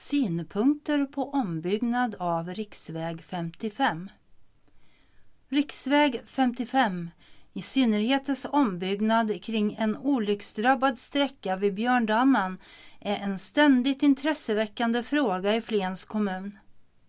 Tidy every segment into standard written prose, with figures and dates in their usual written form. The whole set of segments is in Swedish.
Synpunkter på ombyggnad av riksväg 55. Riksväg 55, i synnerhet dess ombyggnad kring en olycksdrabbad sträcka vid Björndammen, är en ständigt intresseväckande fråga i Flens kommun.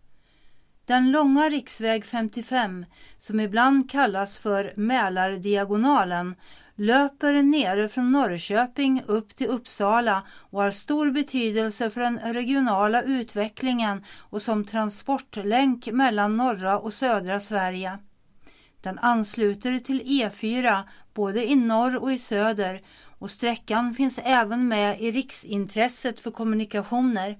Den långa riksväg 55, som ibland kallas för Mälardiagonalen, löper nere från Norrköping upp till Uppsala och har stor betydelse för den regionala utvecklingen och som transportlänk mellan norra och södra Sverige. Den ansluter till E4 både i norr och i söder, och sträckan finns även med i riksintresset för kommunikationer.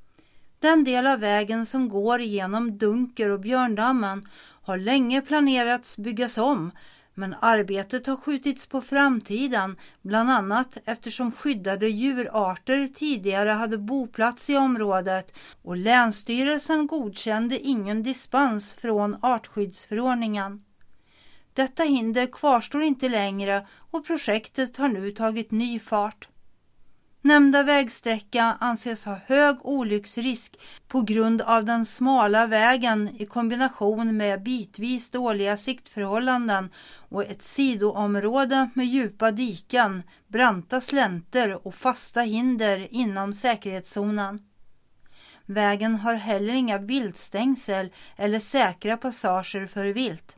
Den del av vägen som går genom Dunker och Björndammen har länge planerats byggas om, men arbetet har skjutits på framtiden, bland annat eftersom skyddade djurarter tidigare hade boplats i området och Länsstyrelsen godkände ingen dispens från artskyddsförordningen. Detta hinder kvarstår inte längre och projektet har nu tagit ny fart. Nämnda vägsträcka anses ha hög olycksrisk på grund av den smala vägen i kombination med bitvis dåliga siktförhållanden och ett sidoområde med djupa diken, branta slänter och fasta hinder inom säkerhetszonen. Vägen har heller inga viltstängsel eller säkra passager för vilt.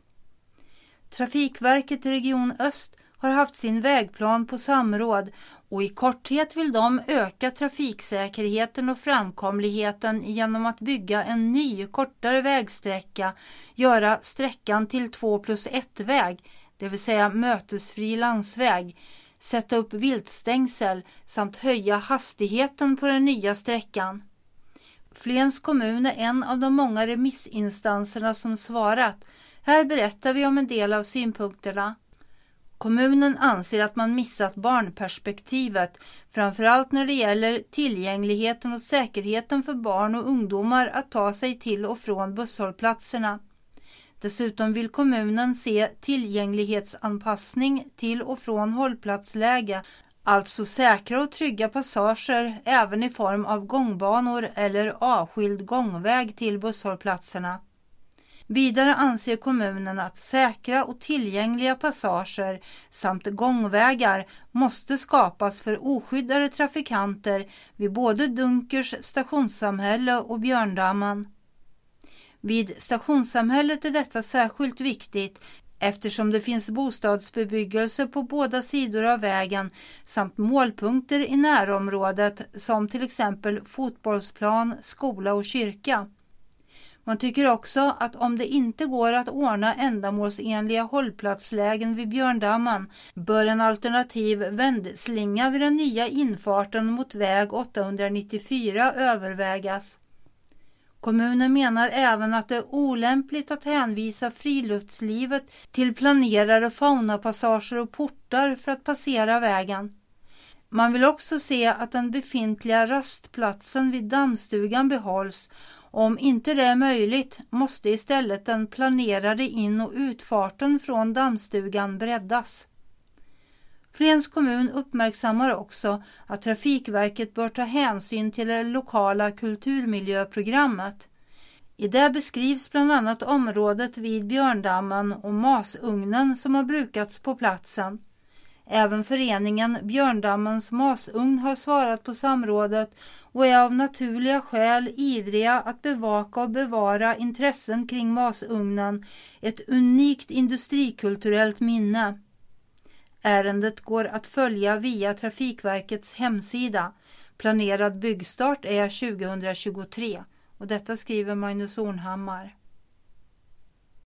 Trafikverket Region Öst har haft sin vägplan på samråd och i korthet vill de öka trafiksäkerheten och framkomligheten genom att bygga en ny kortare vägsträcka, göra sträckan till 2+1-väg, det vill säga mötesfri landsväg, sätta upp viltstängsel samt höja hastigheten på den nya sträckan. Flens kommun är en av de många remissinstanserna som svarat. Här berättar vi om en del av synpunkterna. Kommunen anser att man missat barnperspektivet, framförallt när det gäller tillgängligheten och säkerheten för barn och ungdomar att ta sig till och från busshållplatserna. Dessutom vill kommunen se tillgänglighetsanpassning till och från hållplatsläge, alltså säkra och trygga passager även i form av gångbanor eller avskild gångväg till busshållplatserna. Vidare anser kommunen att säkra och tillgängliga passager samt gångvägar måste skapas för oskyddade trafikanter vid både Dunkers stationssamhälle och Björndammen. Vid stationssamhället är detta särskilt viktigt eftersom det finns bostadsbebyggelse på båda sidor av vägen samt målpunkter i närområdet som till exempel fotbollsplan, skola och kyrka. Man tycker också att om det inte går att ordna ändamålsenliga hållplatslägen vid Björndammen bör en alternativ vändslinga vid den nya infarten mot väg 894 övervägas. Kommunen menar även att det är olämpligt att hänvisa friluftslivet till planerade faunapassager och portar för att passera vägen. Man vill också se att den befintliga rastplatsen vid dammstugan behålls. Om inte det är möjligt måste istället den planerade in- och utfarten från dammstugan breddas. Flens kommun uppmärksammar också att Trafikverket bör ta hänsyn till det lokala kulturmiljöprogrammet. I det beskrivs bland annat området vid Björndammen och masugnen som har brukats på platsen. Även föreningen Björndammens masugn har svarat på samrådet och är av naturliga skäl ivriga att bevaka och bevara intressen kring masugnen, ett unikt industrikulturellt minne. Ärendet går att följa via Trafikverkets hemsida. Planerad byggstart är 2023 och detta skriver Magnus Ornhammar.